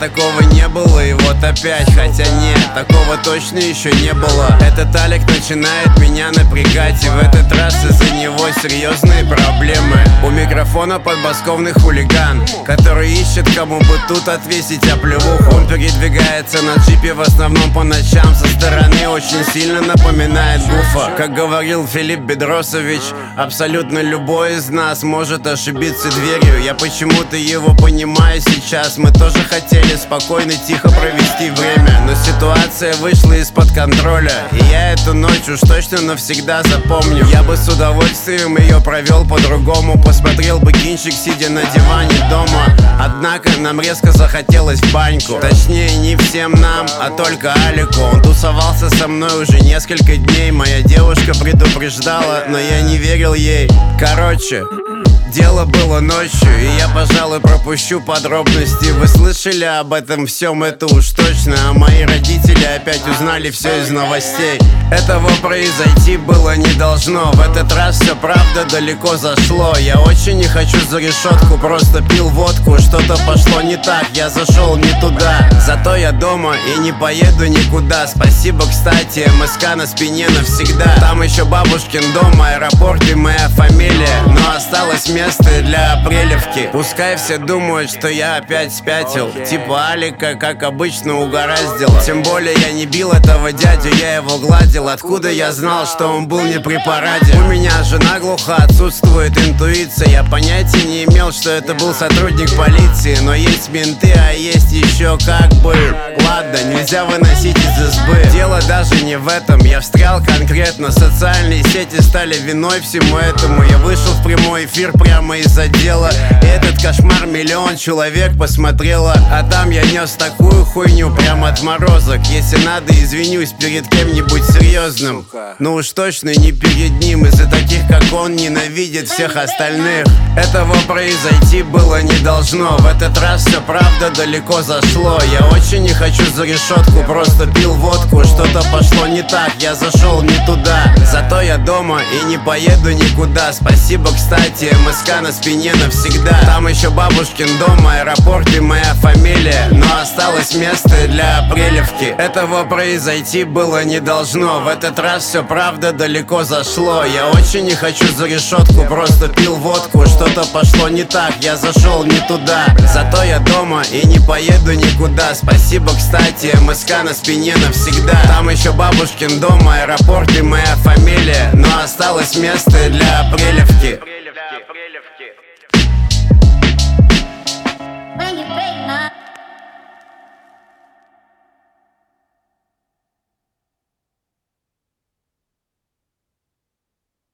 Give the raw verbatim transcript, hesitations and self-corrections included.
такого не было, и вот опять. Хотя нет, такого точно еще не было. Этот Алик начинает меня напрягать, и в этот раз из-за него серьезные проблемы. У микрофона подмосковный хулиган, который ищет, кому бы тут отвесить оплеуху. Он передвигается на джипе в основном по ночам. Со стороны очень сильно напоминает Гуфа. Как говорил Филипп Бедросович, абсолютно любой из нас может ошибиться дверью. Я почему-то его понимаю сейчас. Мы тоже хотели спокойно, тихо провести время, но ситуация вышла из-под контроля, и я эту ночь уж точно навсегда запомню. Я бы с удовольствием ее провел по-другому, посмотрел бы кинчик, сидя на диване дома. Однако нам резко захотелось в баньку. Точнее, не всем нам, а только Алику. Он тусовался со мной уже несколько дней. Моя девушка предупреждала, но я не верил ей. Короче, дело было ночью, и я, пожалуй, пропущу подробности. Вы слышали об этом всем, это уж точно. А мои родители опять узнали все из новостей. Этого произойти было не должно. В этот раз все правда далеко зашло. Я очень не хочу за решетку, просто пил водку. Что-то пошло не так, я зашел не туда. Зато я дома и не поеду никуда. Спасибо, кстати, эм эс ка на спине навсегда. Там еще бабушкин дом, аэропорт и моя фамилия. Но осталось место для апрелевки. Пускай все думают, что я опять спятил, типа Алика, как обычно, угораздило. Тем более я не бил этого дядю, я его гладил. Откуда я знал, что он был не при параде? У меня же наглухо отсутствует интуиция. Я понятия не имел, что это был сотрудник полиции. Но есть менты, а есть еще как бы. Ладно, нельзя выносить из избы. Дело даже не в этом, я встрял конкретно. Социальные сети стали виной всему этому. Я вышел в прямой эфир прямо из отдела, и этот кошмар миллион человек посмотрело. А там я нес такую хуйню прямо от морозок. Если надо, извинюсь перед кем-нибудь серьезным, но уж точно не перед ним. Из-за таких, как он, ненавидит всех остальных. Этого произойти было не должно. В этот раз все правда далеко зашло. Я очень не хочу за решетку, просто пил водку. Что-то пошло не так, я зашел не туда. Зато я дома и не поеду никуда. Спасибо, кстати, эм эс ка на спине навсегда. Там еще бабушкин дом, аэропорт и моя фамилия. Но осталось место для апрелевки. Этого произойти было не должно. В этот раз все правда далеко зашло. Я очень не хочу за решетку, просто пил водку. Что-то пошло не так, я зашел не туда. Зато я дома и не поеду никуда. Спасибо, кстати, эм эс ка на спине навсегда. Там еще бабушкин дом, аэропорт и моя фамилия. Но осталось место для апрелевки.